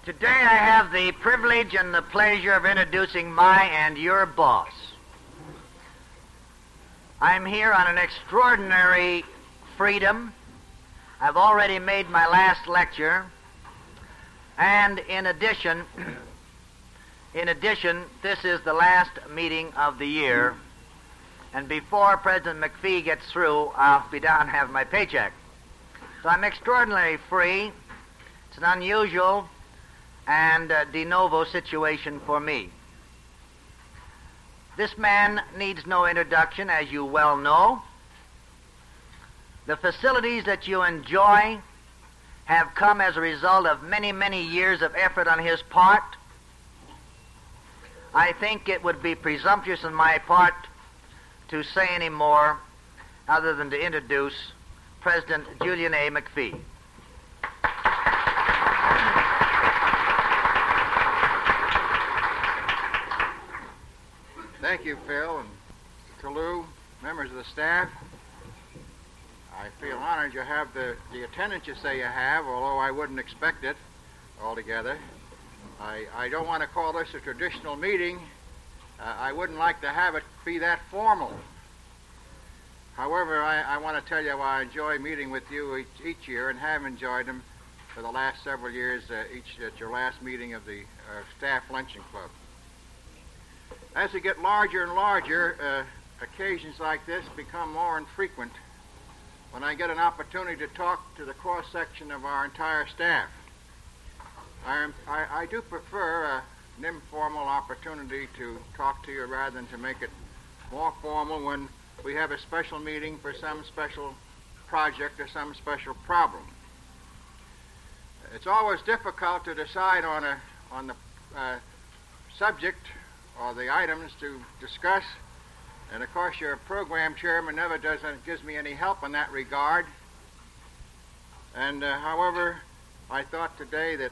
Today I have the privilege and the pleasure of introducing my and your boss. I'm here on an extraordinary freedom. I've already made my last lecture, and in addition, this is the last meeting of the year, and before President McPhee gets through, I'll be down and have my paycheck. So I'm extraordinarily free. It's an unusual and de novo situation for me. This man needs no introduction, as you well know. The facilities that you enjoy have come as a result of many, many years of effort on his part. I think it would be presumptuous on my part to say any more other than to introduce President Julian A. McPhee. Thank you, Phil, and Kalu, members of the staff. I feel honored you have the attendance you say you have, although I wouldn't expect it altogether. I don't want to call this a traditional meeting. I wouldn't like to have it be that formal. However, I want to tell you why I enjoy meeting with you each year and have enjoyed them for the last several years, each at your last meeting of the Staff Luncheon Club. As we get larger and larger, occasions like this become more infrequent when I get an opportunity to talk to the cross-section of our entire staff. I do prefer an informal opportunity to talk to you rather than to make it more formal when we have a special meeting for some special project or some special problem. It's always difficult to decide on the subject or the items to discuss, and of course your program chairman never gives me any help in that regard. And however, I thought today that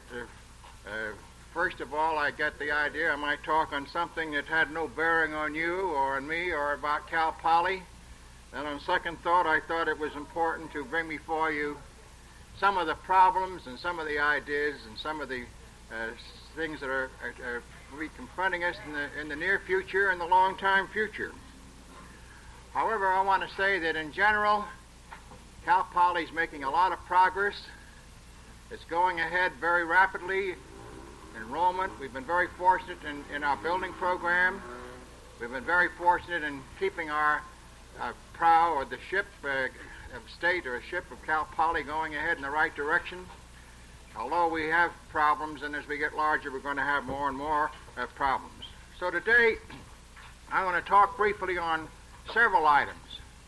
first of all I got the idea I might talk on something that had no bearing on you or on me or about Cal Poly. And on second thought, I thought it was important to bring before you some of the problems and some of the ideas and some of the things that will be confronting us in the near future and the long-time future. However, I want to say that in general, Cal Poly is making a lot of progress. It's going ahead very rapidly. Enrollment, we've been very fortunate in our building program. We've been very fortunate in keeping our prow or the ship of state or a ship of Cal Poly going ahead in the right direction. Although we have problems, and as we get larger, we're going to have more and more problems. So today, I want to talk briefly on several items.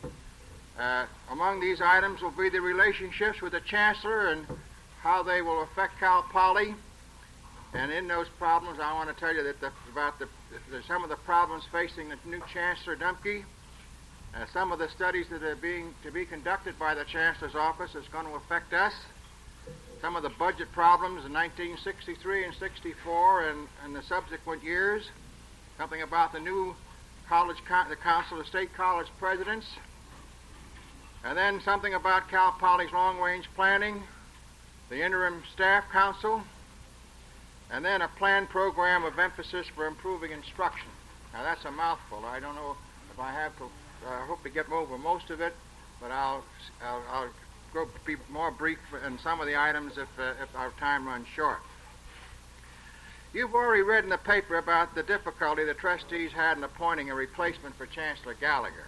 Among these items will be the relationships with the Chancellor and how they will affect Cal Poly. And in those problems, I want to tell you that about some of the problems facing the new Chancellor Dumke. Some of the studies that are to be conducted by the Chancellor's office is going to affect us. Some of the budget problems in 1963 and 64 and the subsequent years. Something about the new the Council of State College Presidents. And then something about Cal Poly's long-range planning, the interim staff council, and then a planned program of emphasis for improving instruction. Now that's a mouthful. I don't know if I have to. I hope to get over most of it, but I'll be more brief in some of the items if our time runs short. You've already read in the paper about the difficulty the trustees had in appointing a replacement for Chancellor Gallagher.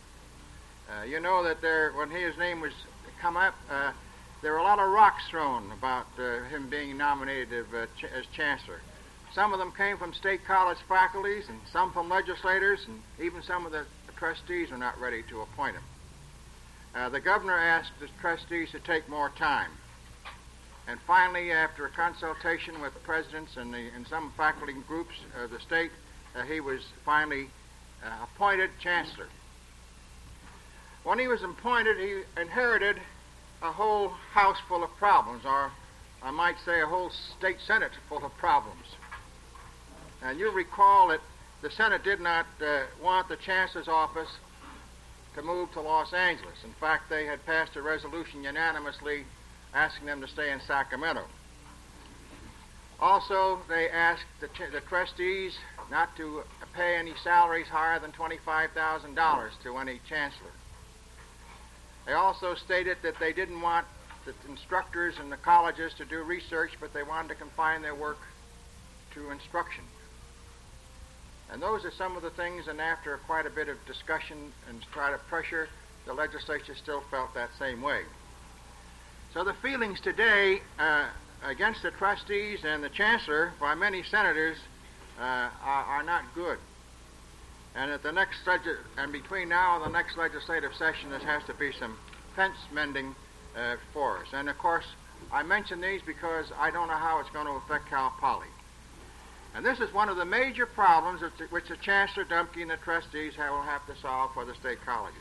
You know that when his name was come up, there were a lot of rocks thrown about him being nominated as Chancellor. Some of them came from state college faculties and some from legislators, and even some of the trustees were not ready to appoint him. The governor asked the trustees to take more time. And finally, after a consultation with presidents and some faculty groups of the state, he was finally appointed Chancellor. When he was appointed, he inherited a whole house full of problems, or I might say a whole state senate full of problems. And you recall that the Senate did not want the Chancellor's office to move to Los Angeles. In fact, they had passed a resolution unanimously asking them to stay in Sacramento. Also, they asked the trustees not to pay any salaries higher than $25,000 to any chancellor. They also stated that they didn't want the instructors in the colleges to do research, but they wanted to confine their work to instruction. And those are some of the things, and after quite a bit of discussion and try to pressure, the legislature still felt that same way. So the feelings today against the trustees and the chancellor by many senators are not good. And at the next between now and the next legislative session, there has to be some fence mending for us. And of course, I mention these because I don't know how it's going to affect Cal Poly. And this is one of the major problems which the Chancellor, Dumke, and the trustees will have to solve for the state colleges.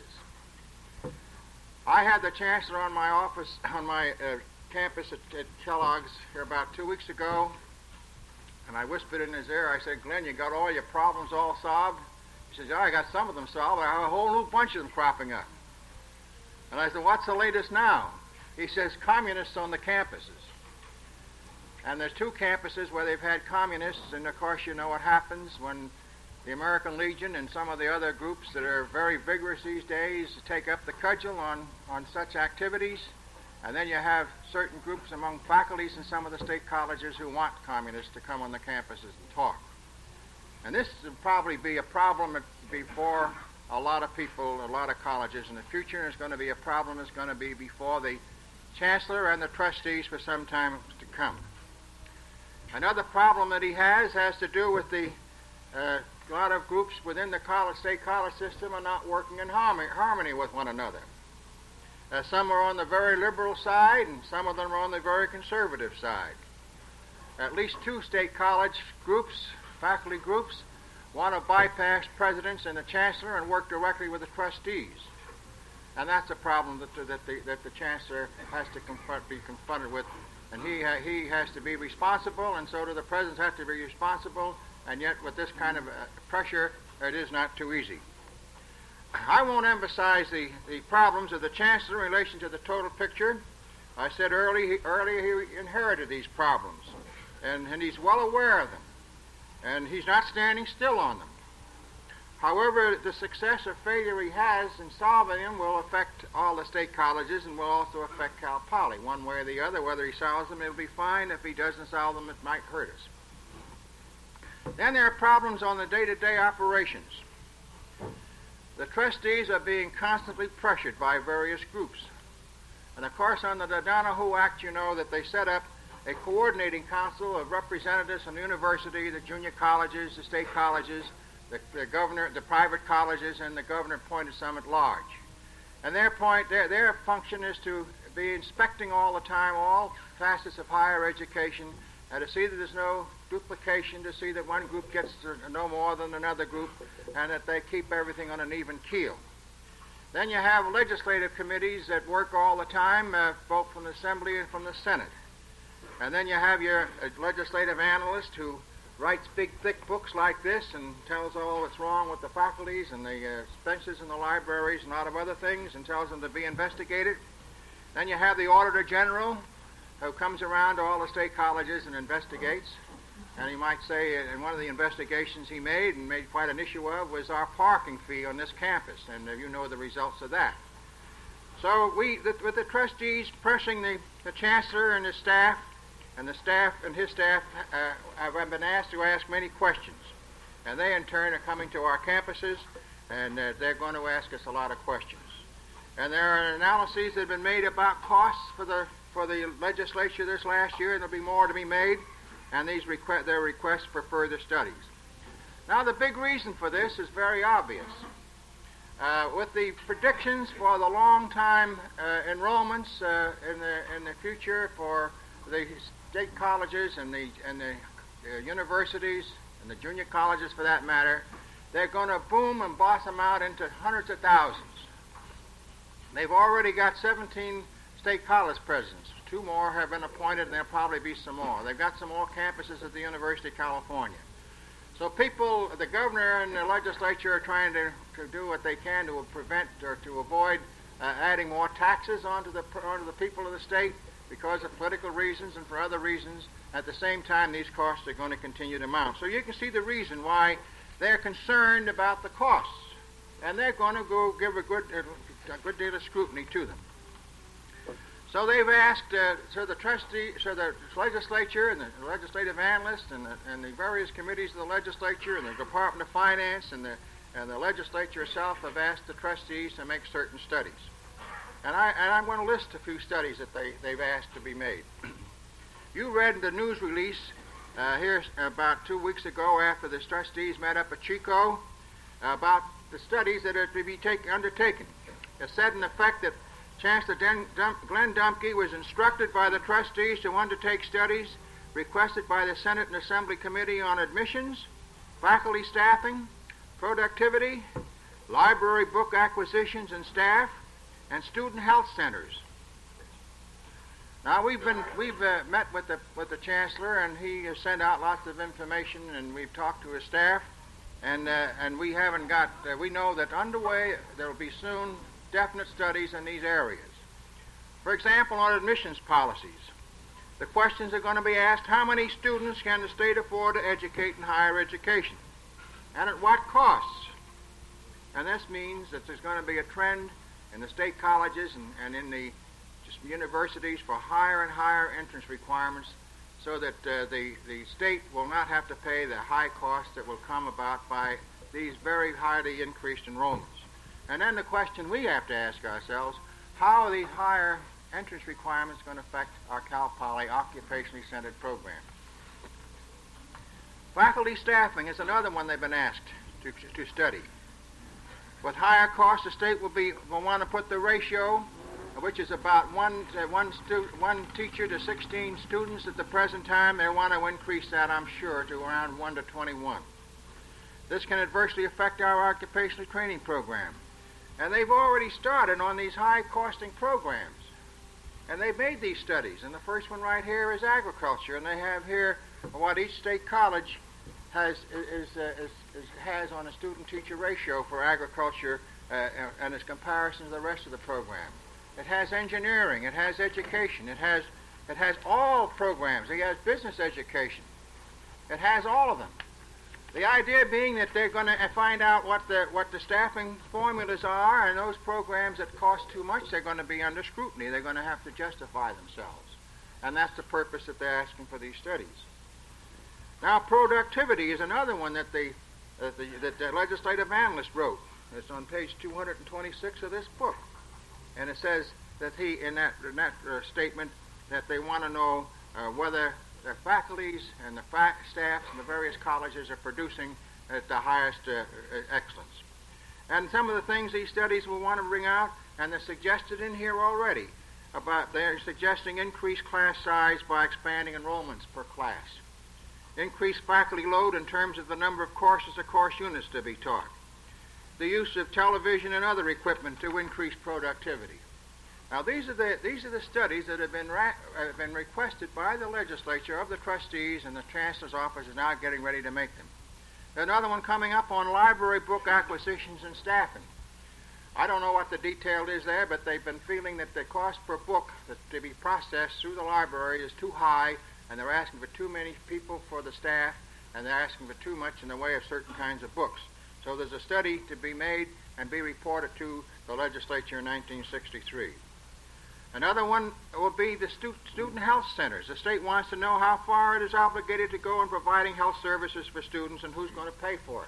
I had the Chancellor on my office, on my campus at Kellogg's here about 2 weeks ago, and I whispered in his ear, I said, "Glenn, you got all your problems all solved?" He says, "Yeah, I got some of them solved, but I have a whole new bunch of them cropping up." And I said, "What's the latest now?" He says, "Communists on the campuses." And there's 2 campuses where they've had communists, and of course you know what happens when the American Legion and some of the other groups that are very vigorous these days take up the cudgel on such activities. And then you have certain groups among faculties in some of the state colleges who want communists to come on the campuses and talk. And this will probably be a problem before a lot of people, a lot of colleges in the future. It's going to be a problem that's going to be before the chancellor and the trustees for some time to come. Another problem that he has to do with the a lot of groups within the state college system are not working in harmony with one another. Some are on the very liberal side, and some of them are on the very conservative side. At least 2 state college groups, faculty groups, want to bypass presidents and the chancellor and work directly with the trustees. And that's a problem that the chancellor has to be confronted with. And he has to be responsible, and so do the presidents have to be responsible. And yet, with this kind of pressure, it is not too easy. I won't emphasize the problems of the chancellor in relation to the total picture. I said earlier he inherited these problems, and he's well aware of them, and he's not standing still on them. However, the success or failure he has in solving them will affect all the state colleges and will also affect Cal Poly, one way or the other. Whether he solves them, it'll be fine. If he doesn't solve them, it might hurt us. Then there are problems on the day-to-day operations. The trustees are being constantly pressured by various groups. And of course, under the Donahue Act, you know that they set up a coordinating council of representatives from the university, the junior colleges, the state colleges, the governor, the private colleges, and the governor appointed some at large. And their function is to be inspecting all the time all facets of higher education, and to see that there's no duplication, to see that one group gets no more than another group, and that they keep everything on an even keel. Then you have legislative committees that work all the time, both from the Assembly and from the Senate. And then you have your legislative analyst who writes big, thick books like this and tells all what's wrong with the faculties and the benches in the libraries and a lot of other things and tells them to be investigated. Then you have the Auditor General who comes around to all the state colleges and investigates. And he might say in one of the investigations he made and made quite an issue of was our parking fee on this campus, and you know the results of that. So with the trustees pressing the chancellor and his staff, and the staff and his staff have been asked to ask many questions. And they in turn are coming to our campuses, and they're going to ask us a lot of questions. And there are analyses that have been made about costs for the legislature this last year, and there'll be more to be made, and their requests for further studies. Now the big reason for this is very obvious. With the predictions for the long-time enrollments in the future for the state colleges and the universities and the junior colleges for that matter, they're going to boom and blossom out into hundreds of thousands. They've already got 17 state college presidents. 2 more have been appointed, and there'll probably be some more. They've got some more campuses at the University of California. So people, the governor and the legislature are trying to do what they can to prevent or to avoid adding more taxes onto the people of the state. because of political reasons and for other reasons. At the same time, these costs are going to continue to mount. So you can see the reason why they're concerned about the costs, and they're going to go give a good deal of scrutiny to them. So they've asked, so the legislature and the legislative analysts and the various committees of the legislature and the Department of Finance and the legislature itself have asked the trustees to make certain studies. And I'm going to list a few studies that they've asked to be made. You read the news release here about 2 weeks ago after the trustees met up at Chico about the studies that are to be undertaken. It said in effect that Chancellor Glenn Dumke was instructed by the trustees to undertake studies requested by the Senate and Assembly Committee on Admissions, faculty staffing, productivity, library book acquisitions and staff, and student health centers. Now we've met with the Chancellor, and he has sent out lots of information, and we've talked to his staff, and we haven't got. We know that underway there will be soon definite studies in these areas. For example, on admissions policies, the questions are going to be asked: how many students can the state afford to educate in higher education, and at what costs? And this means that there's going to be a trend in the state colleges and in the universities for higher and higher entrance requirements, so that the state will not have to pay the high costs that will come about by these very highly increased enrollments. And then the question we have to ask ourselves: how are these higher entrance requirements going to affect our Cal Poly occupationally centered program? Faculty staffing is another one they've been asked to study. With higher costs, the state will want to put the ratio, which is about one teacher to 16 students at the present time. They want to increase that, I'm sure, to around 1 to 21. This can adversely affect our occupational training program. And they've already started on these high-costing programs. And they've made these studies. And the first one right here is agriculture. And they have here what each state college has on a student-teacher ratio for agriculture and its comparison to the rest of the program. It has engineering. It has education. It has all programs. It has business education. It has all of them. The idea being that they're going to find out what the staffing formulas are, and those programs that cost too much, they're going to be under scrutiny. They're going to have to justify themselves. And that's the purpose that they're asking for these studies. Now, productivity is another one that the legislative analyst wrote. It's on page 226 of this book. And it says that in that statement that they want to know whether the faculties and the staffs and the various colleges are producing at the highest excellence. And some of the things these studies will want to bring out, and they're suggested in here already, they're suggesting increased class size by expanding enrollments per class, increased faculty load in terms of the number of courses or course units to be taught, the use of television and other equipment to increase productivity. Now, these are the studies that have been requested by the legislature of the trustees, and the Chancellor's office is now getting ready to make them. There's another one coming up on library book acquisitions and staffing. I don't know what the detail is there, but they've been feeling that the cost per book to be processed through the library is too high, and they're asking for too many people for the staff, and they're asking for too much in the way of certain kinds of books. So there's a study to be made and be reported to the legislature in 1963. Another one will be the student health centers. The state wants to know how far it is obligated to go in providing health services for students and who's going to pay for it.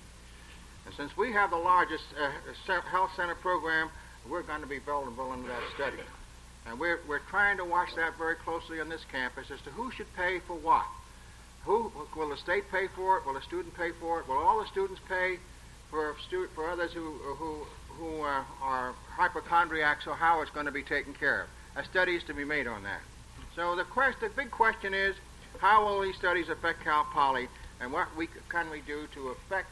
And since we have the largest health center program, we're going to be vulnerable into that study. And we're trying to watch that very closely on this campus as to who should pay for what. Will the state pay for it? Will the student pay for it? Will all the students pay for others who are hypochondriacs, or how it's going to be taken care of? A study is to be made on that. So the big question is, how will these studies affect Cal Poly, and what can we do to affect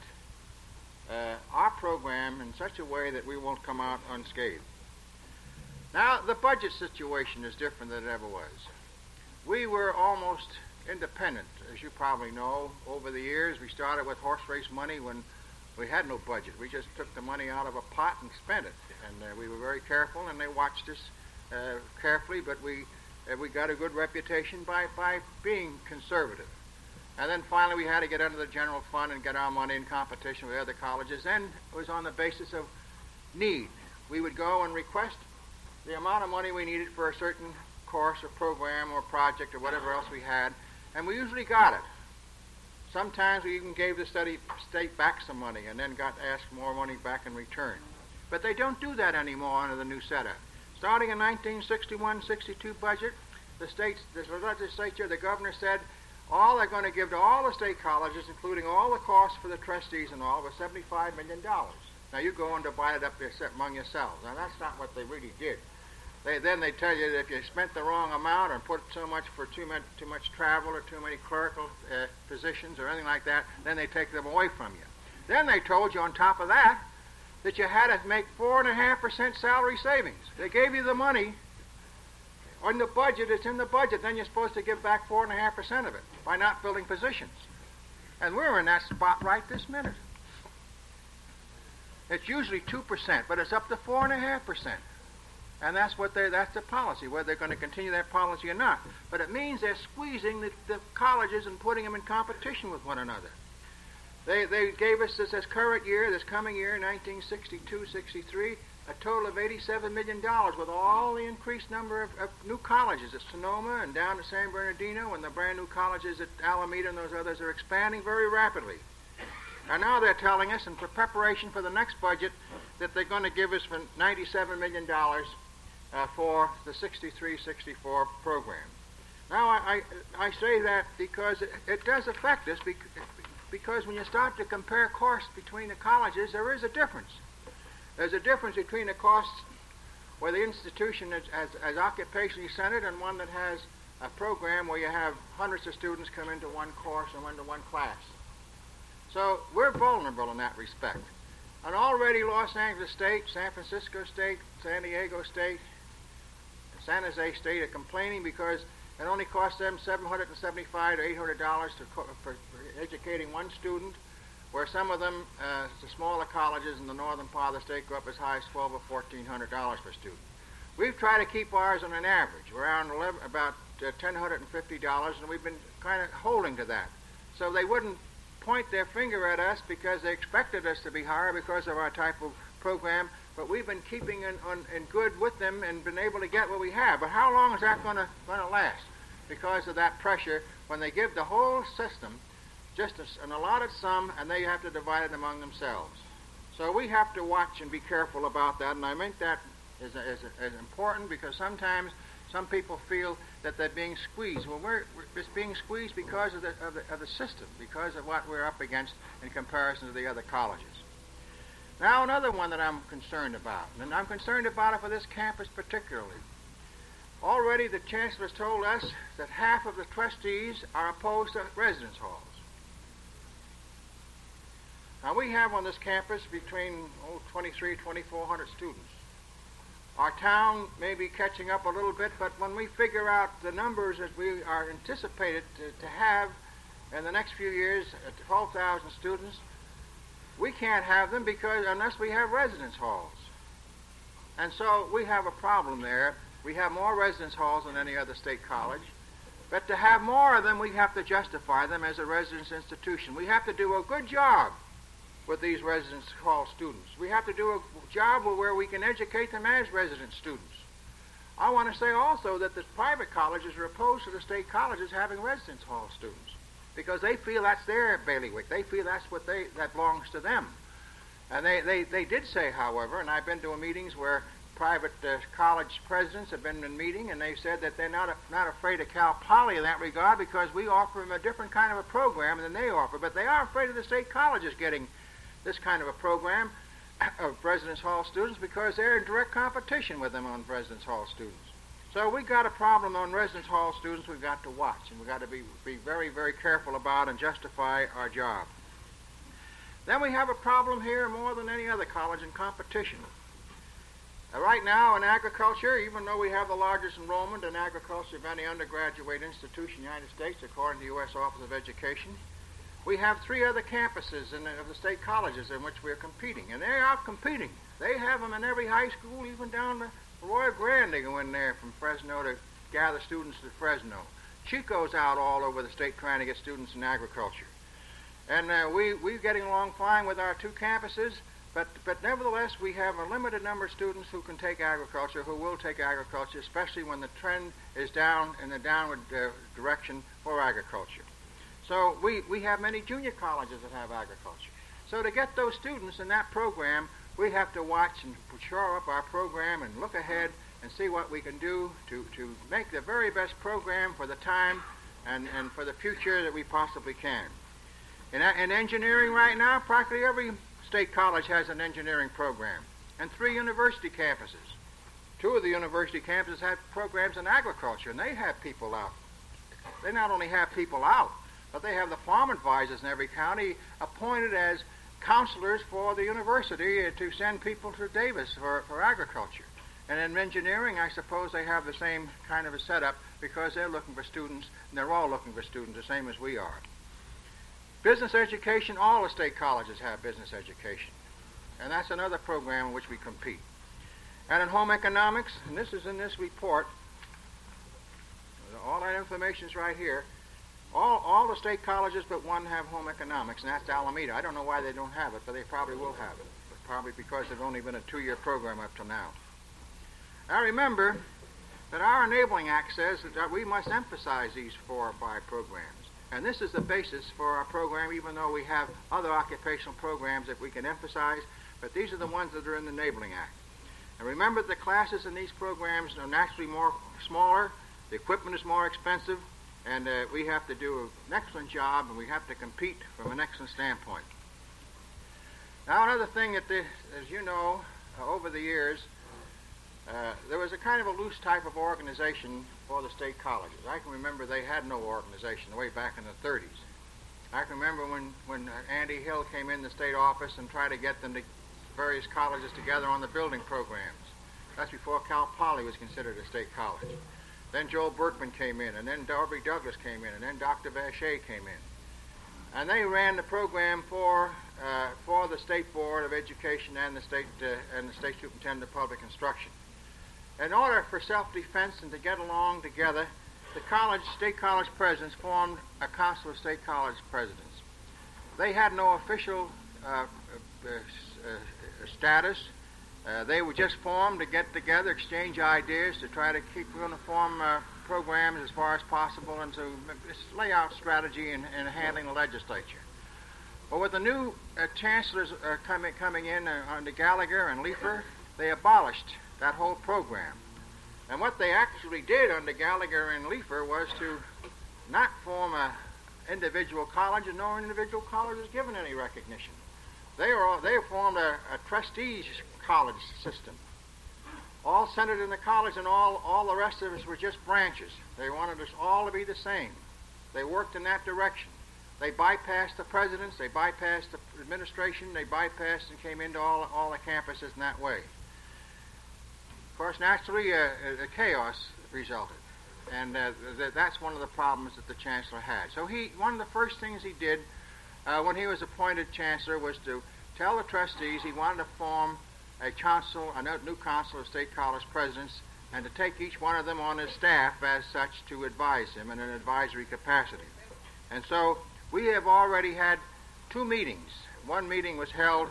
our program in such a way that we won't come out unscathed? Now, the budget situation is different than it ever was. We were almost independent, as you probably know. Over the years, we started with horse race money when we had no budget. We just took the money out of a pot and spent it. And we were very careful, and they watched us carefully, but we We got a good reputation by being conservative. And then finally we had to get under the general fund and get our money in competition with other colleges. Then it was on the basis of need. We would go and request the amount of money we needed for a certain course or program or project or whatever else we had, and we usually got it. Sometimes we even gave the state back some money and then got asked more money back in return. But they don't do that anymore under the new setup. Starting in 1961-62 budget, the legislature, the governor said, all they're going to give to all the state colleges, including all the costs for the trustees and all, was $75 million. Now you go and divide it up among yourselves. Now that's not what they really did. Then they tell you that if you spent the wrong amount or put so much for too much travel or too many clerical positions or anything like that, then they take them away from you. Then they told you on top of that you had to make 4.5% salary savings. They gave you the money on the budget. It's in the budget. Then you're supposed to give back 4.5% of it by not filling positions. And we're in that spot right this minute. It's usually 2%, but it's up to 4.5%. And that's the policy, whether they're going to continue that policy or not. But it means they're squeezing the colleges and putting them in competition with one another. They gave us this coming year, 1962-63, a total of $87 million with all the increased number of new colleges at Sonoma and down to San Bernardino, and the brand new colleges at Alameda and those others are expanding very rapidly. And now they're telling us, in preparation for the next budget, that they're going to give us $97 million for the 63-64 program. Now, I say that because it does affect us, because when you start to compare costs between the colleges, there is a difference. There's a difference between the costs where the institution is occupationally centered and one that has a program where you have hundreds of students come into one course and into one class. So we're vulnerable in that respect. And already Los Angeles State, San Francisco State, San Diego State, San Jose State are complaining because it only costs them $775 to $800 for educating one student, where some of them, the smaller colleges in the northern part of the state, go up as high as $1,200 or $1,400 per student. We've tried to keep ours on an average, around about $1,050, and we've been kind of holding to that. So they wouldn't point their finger at us because they expected us to be higher because of our type of program, but we've been keeping in good with them and been able to get what we have. But how long is that going to last? Because of that pressure, when they give the whole system just an allotted sum, and they have to divide it among themselves. So we have to watch and be careful about that, and I think that is important because sometimes some people feel that they're being squeezed. Well, we're being squeezed because of the system, because of what we're up against in comparison to the other colleges. Now, another one that I'm concerned about, and I'm concerned about it for this campus particularly. Already the chancellor has told us that half of the trustees are opposed to residence halls. Now, we have on this campus between 2,400 students. Our town may be catching up a little bit, but when we figure out the numbers that we are anticipated to have in the next few years, 12,000 students, we can't have them unless we have residence halls. And so we have a problem there. We have more residence halls than any other state college. But to have more of them, we have to justify them as a residence institution. We have to do a good job with these residence hall students. We have to do a job where we can educate them as resident students. I want to say also that the private colleges are opposed to the state colleges having residence hall students because they feel that's their bailiwick. They feel that belongs to them. And they did say, however, and I've been to meetings where private college presidents have been in meeting, and they said that they're not afraid of Cal Poly in that regard because we offer them a different kind of a program than they offer. But they are afraid of the state colleges getting this kind of a program of residence hall students because they're in direct competition with them on residence hall students. So we got a problem on residence hall students we've got to watch, and we've got to be very, very careful about and justify our job. Then we have a problem here more than any other college in competition. Right now in agriculture, even though we have the largest enrollment in agriculture of any undergraduate institution in the United States, according to the U.S. Office of Education, we have 3 other campuses of the state colleges in which we're competing, and they're out competing. They have them in every high school, even down to Royal Grand. They go in there from Fresno to gather students to Fresno. Chico's out all over the state trying to get students in agriculture. And we're getting along fine with our two campuses, but nevertheless we have a limited number of students who can take agriculture, who will take agriculture, especially when the trend is down in the downward direction for agriculture. So we have many junior colleges that have agriculture. So to get those students in that program, we have to watch and shore up our program and look ahead and see what we can do to make the very best program for the time and for the future that we possibly can. In engineering right now, practically every state college has an engineering program, and 3 university campuses. 2 of the university campuses have programs in agriculture, and they have people out. They not only have people out, but they have the farm advisors in every county appointed as counselors for the university to send people to Davis for agriculture. And in engineering, I suppose they have the same kind of a setup because they're looking for students, and they're all looking for students the same as we are. Business education, all the state colleges have business education. And that's another program in which we compete. And in home economics, and this is in this report, all that information is right here. All the state colleges but one have home economics, and that's Alameda. I don't know why they don't have it, but they probably will have it. But probably because they've only been a 2-year program up till now. Now remember that our Enabling Act says that we must emphasize these 4 or 5 programs. And this is the basis for our program, even though we have other occupational programs that we can emphasize, but these are the ones that are in the Enabling Act. And remember, the classes in these programs are naturally smaller, the equipment is more expensive, and we have to do an excellent job, and we have to compete from an excellent standpoint. Now, another thing that, as you know, over the years, there was a kind of a loose type of organization for the state colleges. I can remember they had no organization way back in the 30s. I can remember when Andy Hill came in the state office and tried to get them to various colleges together on the building programs. That's before Cal Poly was considered a state college. Then Joel Berkman came in, and then Darby Douglas came in, and then Dr. Vacher came in. And they ran the program for the State Board of Education and the State Superintendent of Public Instruction. In order for self-defense and to get along together, the state college presidents formed a council of state college presidents. They had no official status. They were just formed to get together, exchange ideas, to try to keep uniform programs as far as possible, and to lay out strategy in handling the legislature. But with the new chancellors coming in under Gallagher and Leifer, they abolished that whole program. And what they actually did under Gallagher and Leifer was to not form an individual college, and no individual college was given any recognition. They formed a trustees college system, all centered in the college, and all the rest of us were just branches. They wanted us all to be the same. They worked in that direction. They bypassed the presidents, they bypassed the administration, they bypassed and came into all the campuses in that way. Of course, naturally, a chaos resulted, and that's one of the problems that the chancellor had. So one of the first things he did when he was appointed chancellor was to tell the trustees he wanted to form a new council of state college presidents, and to take each one of them on his staff as such to advise him in an advisory capacity. And so we have already had 2 meetings. One meeting was held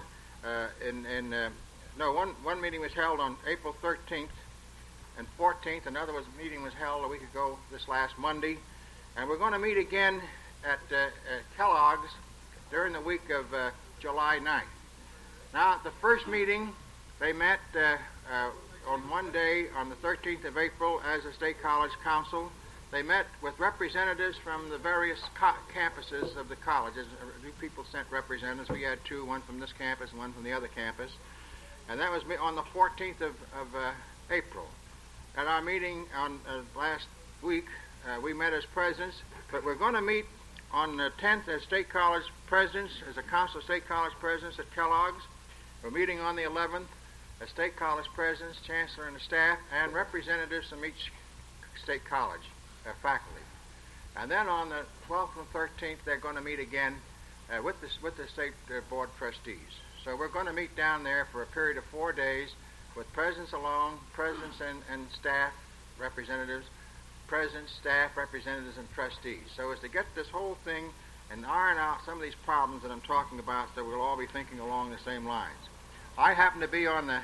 one meeting was held on April 13th and 14th. Another meeting was held a week ago, this last Monday. And we're going to meet again at Kellogg's during the week of July 9th. Now, at the first meeting, they met on one day on the 13th of April as a State College Council. They met with representatives from the various campuses of the colleges. New people sent representatives. We had 2, one from this campus and one from the other campus. And that was on the 14th of April. At our meeting on last week, we met as presidents, but we're going to meet on the 10th as State College Presidents, as a Council of State College Presidents at Kellogg's. We're meeting on the 11th as State College Presidents, Chancellor and the staff, and representatives from each state college faculty. And then on the 12th and 13th, they're going to meet again with the State Board Trustees. So we're going to meet down there for a period of 4 days with presidents alone, presidents and staff representatives, presidents, staff, representatives, and trustees, so as to get this whole thing and iron out some of these problems that I'm talking about, so we'll all be thinking along the same lines. I happen to be on the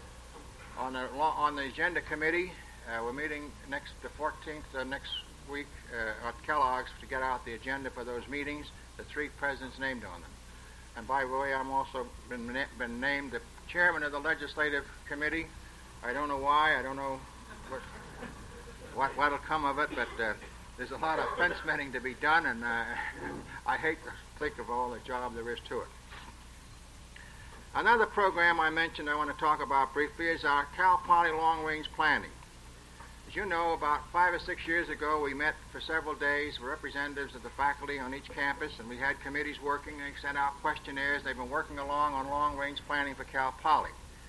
agenda committee. We're meeting the 14th next week at Kellogg's to get out the agenda for those meetings. The 3 presidents named on them. And by the way, I'm also been named the chairman of the legislative committee. I don't know why. I don't know what'll come of it, but there's a lot of fence mending to be done, and I hate to think of all the job there is to it. Another program I mentioned I want to talk about briefly is our Cal Poly Long Range Planning. As you know, about 5 or 6 years ago, we met for several days with representatives of the faculty on each campus, and we had committees working. They sent out questionnaires. They've been working along on long-range planning for Cal Poly.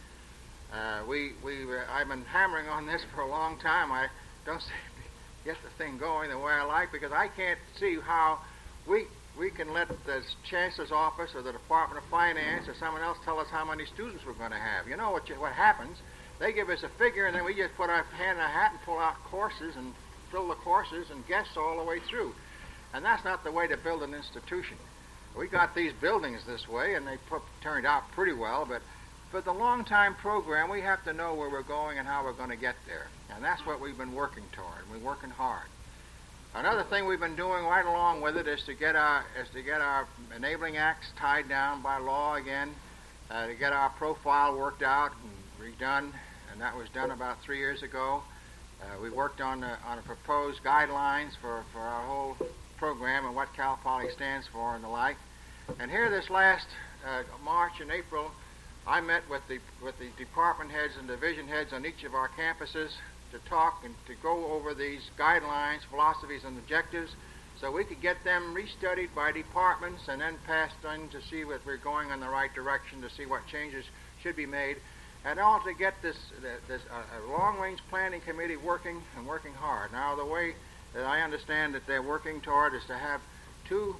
I've been hammering on this for a long time. I don't seem to get the thing going the way I like, because I can't see how we can let the Chancellor's office or the Department of Finance or someone else tell us how many students we're going to have. You know what happens? They give us a figure, and then we just put our hand in a hat and pull out courses and fill the courses and guess all the way through. And that's not the way to build an institution. We got these buildings this way, and they turned out pretty well, but for the long-time program, we have to know where we're going and how we're going to get there. And that's what we've been working toward. We're working hard. Another thing we've been doing right along with it is to get our enabling acts tied down by law again, to get our profile worked out and redone, and that was done about 3 years ago. We worked on a proposed guidelines for our whole program and what Cal Poly stands for and the like. And here this last March and April, I met with the department heads and division heads on each of our campuses to talk and to go over these guidelines, philosophies, and objectives, so we could get them restudied by departments and then passed on to see that we're going in the right direction, to see what changes should be made, and all to get this long-range planning committee working and working hard. Now, the way that I understand that they're working toward is to have 2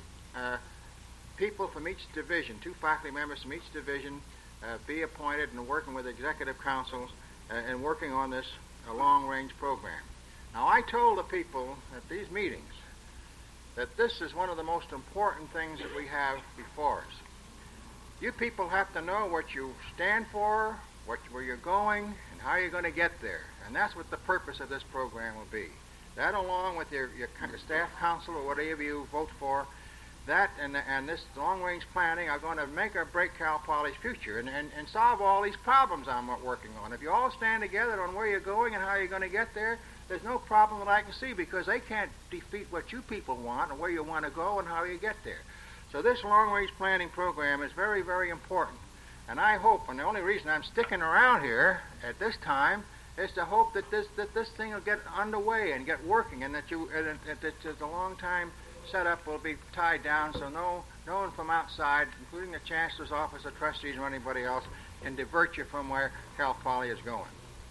people from each division, 2 faculty members from each division, be appointed and working with executive councils and working on this long-range program. Now, I told the people at these meetings that this is one of the most important things that we have before us. You people have to know what you stand for, where you're going, and how you're going to get there. And that's what the purpose of this program will be. That, along with your staff council or whatever you vote for, that and this long-range planning are going to make or break Cal Poly's future and solve all these problems I'm working on. If you all stand together on where you're going and how you're going to get there, there's no problem that I can see, because they can't defeat what you people want and where you want to go and how you get there. So this long-range planning program is very, very important. And I hope, and the only reason I'm sticking around here at this time is to hope that this thing will get underway and get working, and that the long-time setup will be tied down, so no one from outside, including the Chancellor's Office of Trustees or anybody else, can divert you from where Cal Poly is going.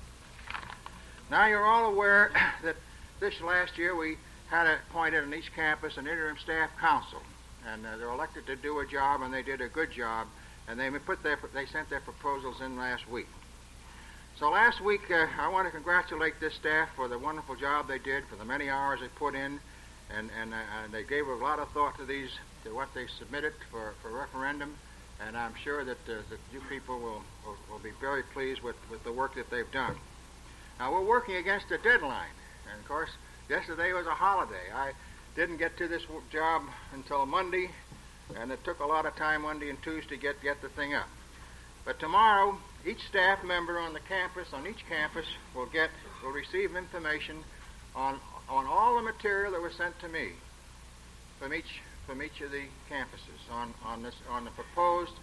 Now, you're all aware that this last year we had appointed on each campus an interim staff council, and they're elected to do a job, and they did a good job, and they sent their proposals in last week. So last week, I want to congratulate this staff for the wonderful job they did, for the many hours they put in, and they gave a lot of thought to what they submitted for referendum, and I'm sure that you people will be very pleased with the work that they've done. Now, we're working against a deadline, and of course, yesterday was a holiday. I didn't get to this job until Monday, and it took a lot of time Monday and Tuesday to get the thing up. But tomorrow, each staff member on each campus will receive information on all the material that was sent to me from each of the campuses on the proposed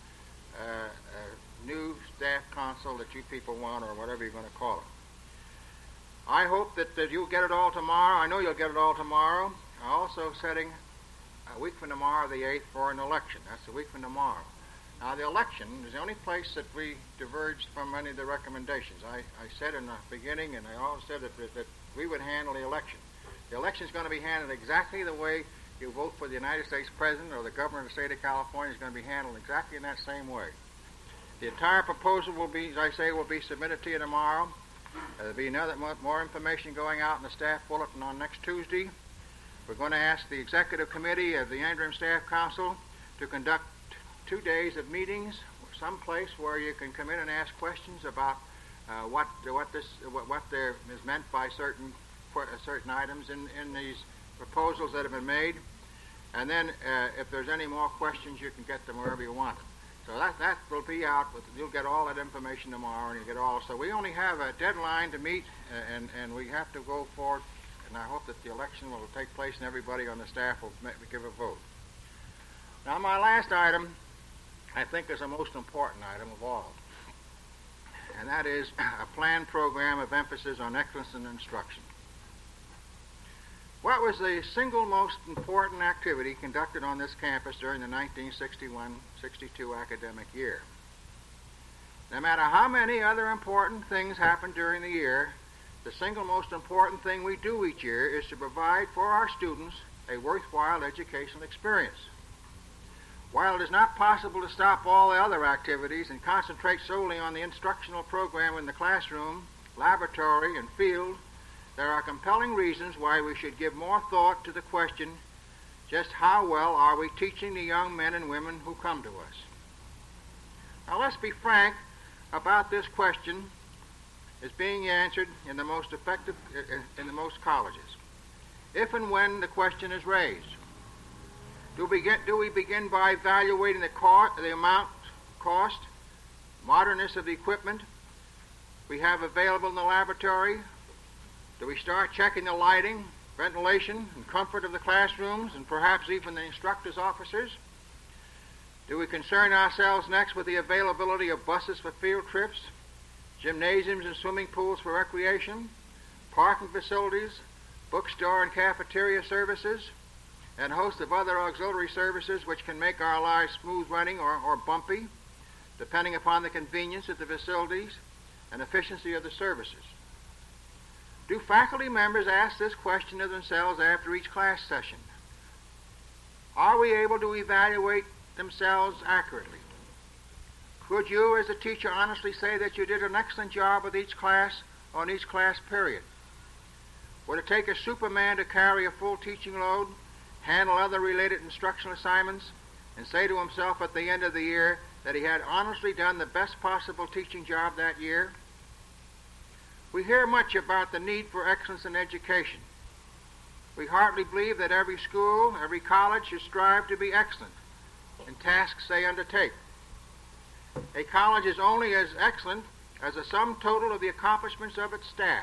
new staff council that you people want, or whatever you're going to call it. I hope that you'll get it all tomorrow. I know you'll get it all tomorrow. I'm also setting a week from tomorrow, the 8th, for an election. That's a week from tomorrow. Now, the election is the only place that we diverged from any of the recommendations. I said in the beginning, and I always said that we would handle the election. The election is going to be handled exactly the way you vote for the United States President or the Governor of the State of California is going to be handled exactly in that same way. The entire proposal will be, as I say, will be submitted to you tomorrow. There'll be more information going out in the staff bulletin on next Tuesday. We're going to ask the Executive Committee of the Antrim Staff Council to conduct 2 days of meetings, someplace where you can come in and ask questions about what there is meant by certain items in these proposals that have been made. And then if there's any more questions, you can get them wherever you want them. So that will be out. You'll get all that information tomorrow, and you get all. So we only have a deadline to meet, and we have to go forward. And I hope that the election will take place, and everybody on the staff will give a vote. Now, my last item, I think, is the most important item of all, and that is a planned program of emphasis on excellence in instruction. What was the single most important activity conducted on this campus during the 1961-62 academic year? No matter how many other important things happened during the year, the single most important thing we do each year is to provide for our students a worthwhile educational experience. While it is not possible to stop all the other activities and concentrate solely on the instructional program in the classroom, laboratory, and field, there are compelling reasons why we should give more thought to the question, just how well are we teaching the young men and women who come to us? Now let's be frank about this question is being answered in the most colleges. If and when the question is raised, do we begin by evaluating the amount, cost, modernness of the equipment we have available in the laboratory? Do we start checking the lighting, ventilation, and comfort of the classrooms, and perhaps even the instructors' offices? Do we concern ourselves next with the availability of buses for field trips, gymnasiums and swimming pools for recreation, parking facilities, bookstore and cafeteria services, and a host of other auxiliary services which can make our lives smooth running or bumpy, depending upon the convenience of the facilities and efficiency of the services? Do faculty members ask this question of themselves after each class session? Are we able to evaluate themselves accurately? Could you, as a teacher, honestly say that you did an excellent job with each class on each class period? Would it take a Superman to carry a full teaching load, handle other related instructional assignments, and say to himself at the end of the year that he had honestly done the best possible teaching job that year? We hear much about the need for excellence in education. We heartily believe that every school, every college should strive to be excellent in tasks they undertake. A college is only as excellent as the sum total of the accomplishments of its staff.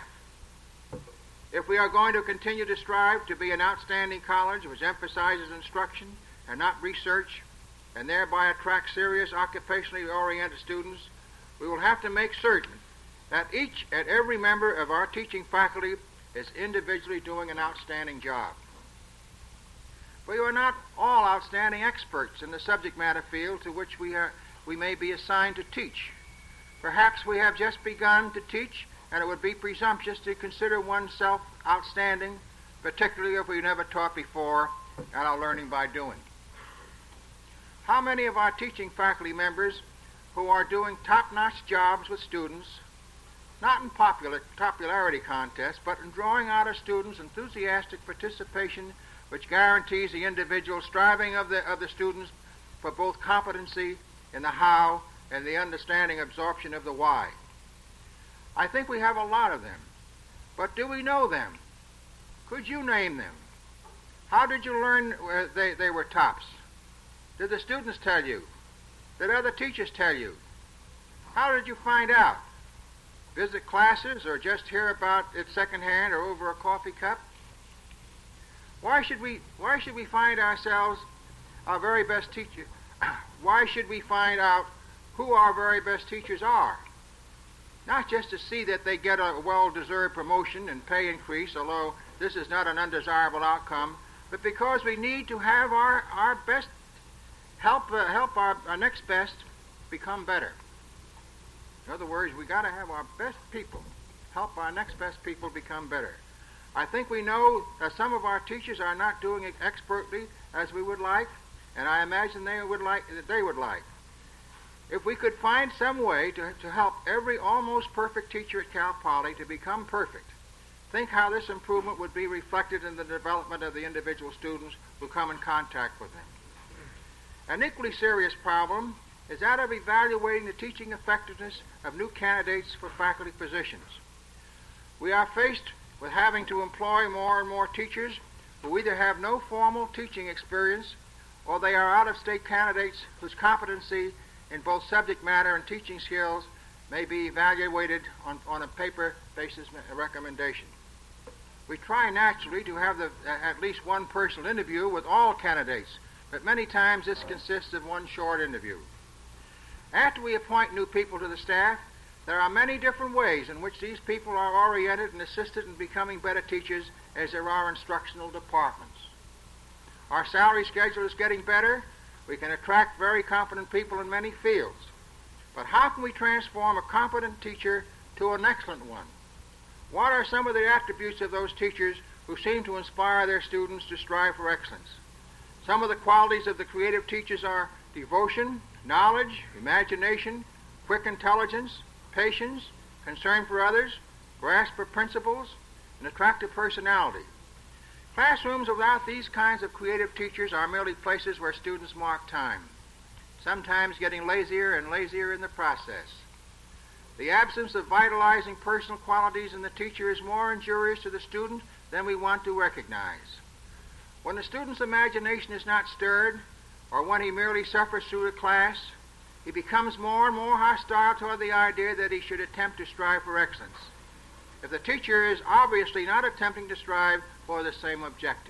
If we are going to continue to strive to be an outstanding college which emphasizes instruction and not research, and thereby attract serious occupationally oriented students, we will have to make certain that each and every member of our teaching faculty is individually doing an outstanding job. We are not all outstanding experts in the subject matter field to which we may be assigned to teach. Perhaps we have just begun to teach, and it would be presumptuous to consider oneself outstanding, particularly if we never taught before and are learning by doing. How many of our teaching faculty members who are doing top-notch jobs with students, not in popularity contests, but in drawing out of students enthusiastic participation which guarantees the individual striving of the students for both competency in the how and the understanding absorption of the why? I think we have a lot of them. But do we know them? Could you name them? How did you learn they were tops? Did the students tell you? Did other teachers tell you? How did you find out? Visit classes or just hear about it secondhand or over a coffee cup? Why should we find ourselves our very best teacher? Why should we find out who our very best teachers are? Not just to see that they get a well-deserved promotion and pay increase, although this is not an undesirable outcome, but because we need to have our best help our next best become better. In other words, we got to have our best people help our next best people become better. I think we know that some of our teachers are not doing it expertly as we would like, and I imagine they would like. if we could find some way to help every almost perfect teacher at Cal Poly to become perfect, think how this improvement would be reflected in the development of the individual students who come in contact with them. An equally serious problem is that of evaluating the teaching effectiveness of new candidates for faculty positions. We are faced with having to employ more and more teachers who either have no formal teaching experience or they are out-of-state candidates whose competency in both subject matter and teaching skills may be evaluated on a paper basis recommendation. We try naturally to have at least one personal interview with all candidates, but many times this consists of one short interview. After we appoint new people to the staff, there are many different ways in which these people are oriented and assisted in becoming better teachers, as there are instructional departments. Our salary schedule is getting better. We can attract very competent people in many fields. But how can we transform a competent teacher to an excellent one? What are some of the attributes of those teachers who seem to inspire their students to strive for excellence? Some of the qualities of the creative teachers are devotion, knowledge, imagination, quick intelligence, patience, concern for others, grasp of principles, and attractive personality. Classrooms without these kinds of creative teachers are merely places where students mark time, sometimes getting lazier and lazier in the process. The absence of vitalizing personal qualities in the teacher is more injurious to the student than we want to recognize. When the student's imagination is not stirred, or when he merely suffers through the class, he becomes more and more hostile toward the idea that he should attempt to strive for excellence, if the teacher is obviously not attempting to strive for the same objective.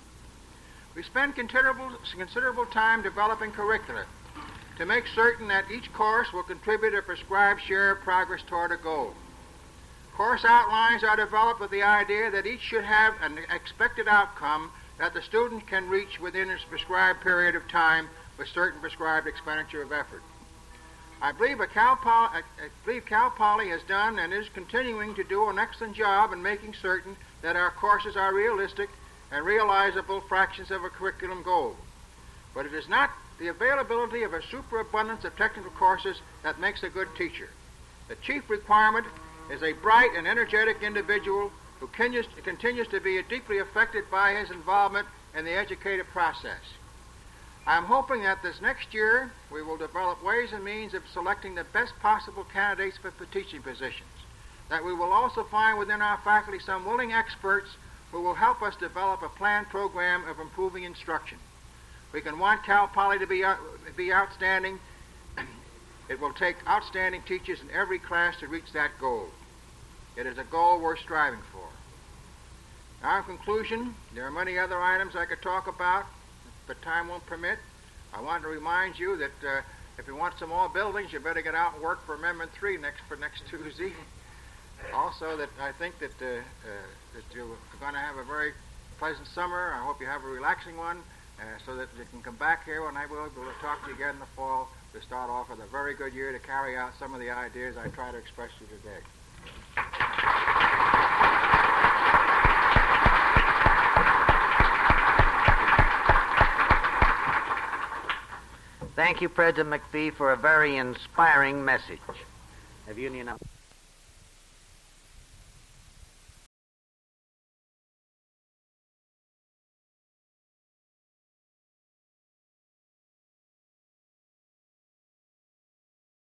We spend considerable time developing curricula to make certain that each course will contribute a prescribed share of progress toward a goal. Course outlines are developed with the idea that each should have an expected outcome that the student can reach within its prescribed period of time with certain prescribed expenditure of effort. I believe Cal Poly has done and is continuing to do an excellent job in making certain that our courses are realistic and realizable fractions of a curriculum goal. But it is not the availability of a superabundance of technical courses that makes a good teacher. The chief requirement is a bright and energetic individual who continues to be deeply affected by his involvement in the educative process. I am hoping that this next year we will develop ways and means of selecting the best possible candidates for teaching positions, that we will also find within our faculty some willing experts who will help us develop a planned program of improving instruction. We can want Cal Poly to be outstanding. It will take outstanding teachers in every class to reach that goal. It is a goal worth striving for. Now, in conclusion, there are many other items I could talk about, but time won't permit. I want to remind you that if you want some more buildings, you better get out and work for Amendment 3 next Tuesday. Also, that I think that you're going to have a very pleasant summer. I hope you have a relaxing one, so that you can come back here when I will be able to talk to you again in the fall to start off with a very good year to carry out some of the ideas I try to express to you today. Thank you, President McPhee, for a very inspiring message. Have you any announcements?